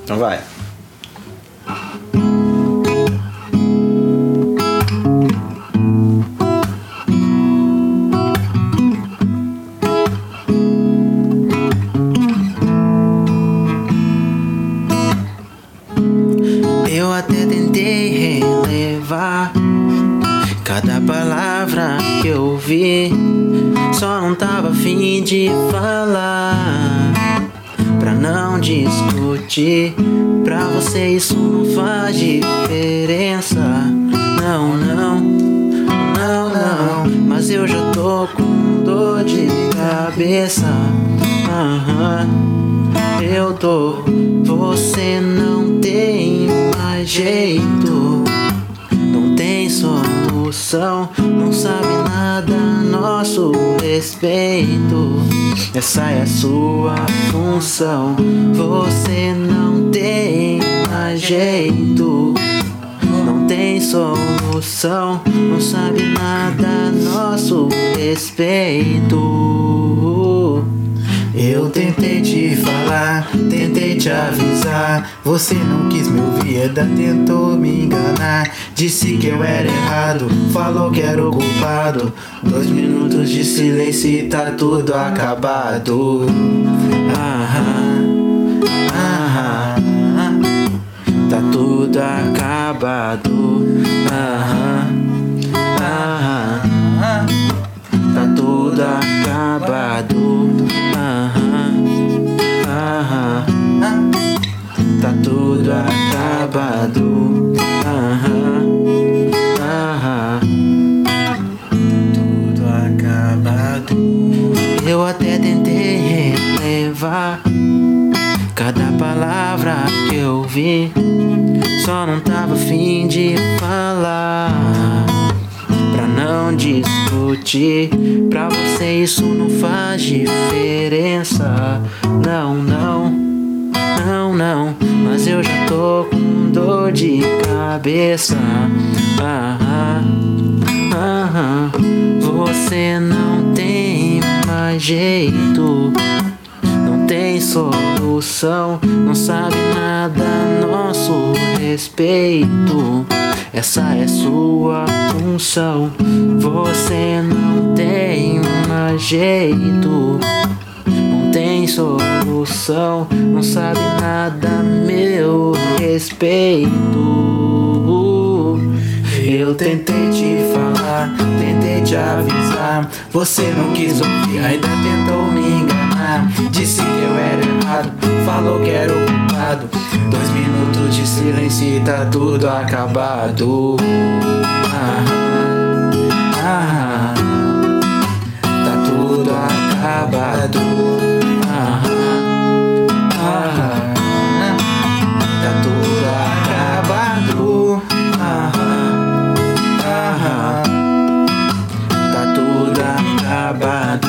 Então vai. Eu até tentei relevar cada palavra que eu ouvi, só não tava a fim de falar, pra não discutir. Pra você isso não faz diferença. Não, não, não, não. Mas eu já tô com dor de cabeça. Eu tô. Você não tem mais jeito, não tem solução, não sabe nada a nosso respeito. Essa é a sua função. Você não tem mais jeito, não tem solução, não sabe nada a nosso respeito. Eu tentei te falar, tentei te avisar, você não quis me ouvir, ainda tentou me enganar. Disse que eu era errado, falou que era o culpado. 2 minutos de silêncio e tá tudo acabado. Tá tudo acabado. Tá tudo acabado. Tá tudo acabado. Tudo acabado. Eu até tentei relevar cada palavra que eu ouvi, só não tava a fim de falar, pra não discutir. Pra você isso não faz diferença. Não, não, não, não. Mas eu já tô com dor de cabeça. Você não tem mais jeito, não tem solução, não sabe nada a nosso respeito. Essa é sua função. Você não tem mais jeito, não tem solução, não sabe nada a meu respeito. Eu tentei te falar, tentei te avisar, você não quis ouvir, ainda tentou me enganar. Disse que eu era errado, falou que era o culpado. 2 minutos de silêncio e tá tudo acabado. Tá tudo acabado. Tá tudo acabado. Tá tudo acabado.